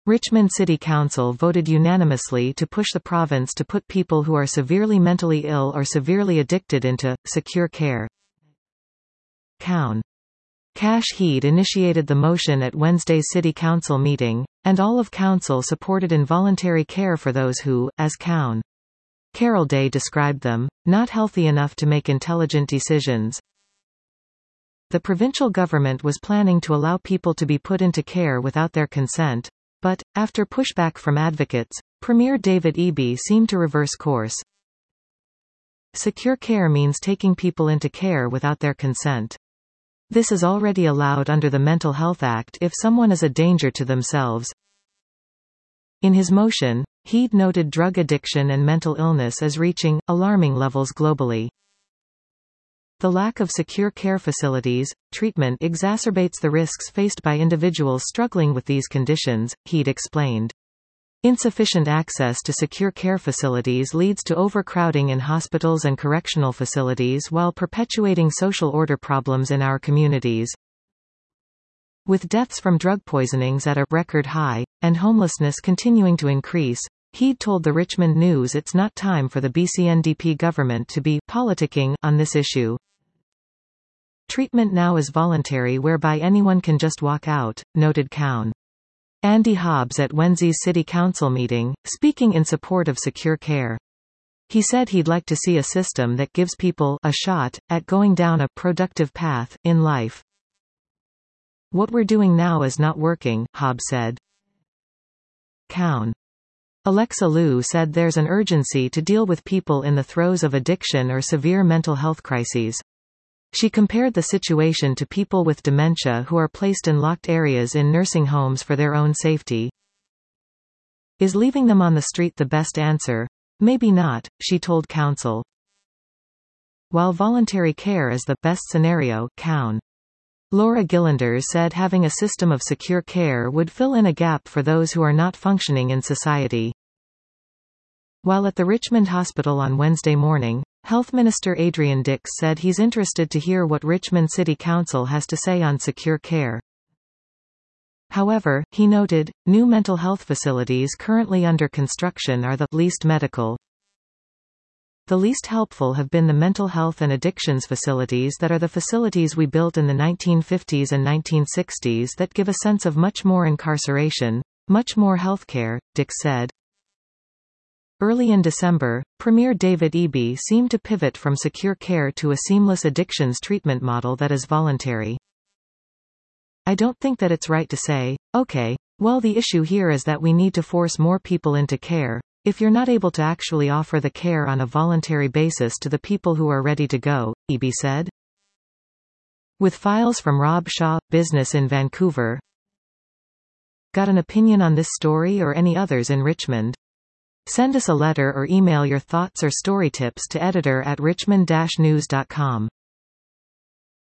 Richmond City Council voted unanimously to push the province to put people who are severely mentally ill or severely addicted into secure care. Cown. Cash Heed initiated the motion at Wednesday's City Council meeting, and all of Council supported involuntary care for those who, as Cown. Carol Day described them, not healthy enough to make intelligent decisions. The provincial government was planning to allow people to be put into care without their consent, but, after pushback from advocates, Premier David Eby seemed to reverse course. Secure care means taking people into care without their consent. This is already allowed under the Mental Health Act if someone is a danger to themselves. In his motion, Heed noted drug addiction and mental illness as reaching alarming levels globally. The lack of secure care facilities, treatment exacerbates the risks faced by individuals struggling with these conditions, Heed explained. Insufficient access to secure care facilities leads to overcrowding in hospitals and correctional facilities while perpetuating social order problems in our communities. With deaths from drug poisonings at a record high, and homelessness continuing to increase, Heed told the Richmond News it's not time for the BC NDP government to be politicking on this issue. Treatment now is voluntary whereby anyone can just walk out, noted Cown. Andy Hobbs at Wednesday's City Council meeting, speaking in support of secure care. He said he'd like to see a system that gives people a shot at going down a productive path in life. What we're doing now is not working, Hobbs said. Cown. Alexa Liu said there's an urgency to deal with people in the throes of addiction or severe mental health crises. She compared the situation to people with dementia who are placed in locked areas in nursing homes for their own safety. Is leaving them on the street the best answer? Maybe not, she told Council. While voluntary care is the best scenario, Cown. Laura Gillanders said having a system of secure care would fill in a gap for those who are not functioning in society. While at the Richmond Hospital on Wednesday morning, Health Minister Adrian Dix said he's interested to hear what Richmond City Council has to say on secure care. However, he noted, new mental health facilities currently under construction are the least medical. The least helpful have been the mental health and addictions facilities that are the facilities we built in the 1950s and 1960s that give a sense of much more incarceration, much more healthcare, Dix said. Early in December, Premier David Eby seemed to pivot from secure care to a seamless addictions treatment model that is voluntary. I don't think that it's right to say, okay, well the issue here is that we need to force more people into care, if you're not able to actually offer the care on a voluntary basis to the people who are ready to go, Eby said. With files from Rob Shaw, Business in Vancouver. Got an opinion on this story or any others in Richmond? Send us a letter or email your thoughts or story tips to editor@richmond-news.com.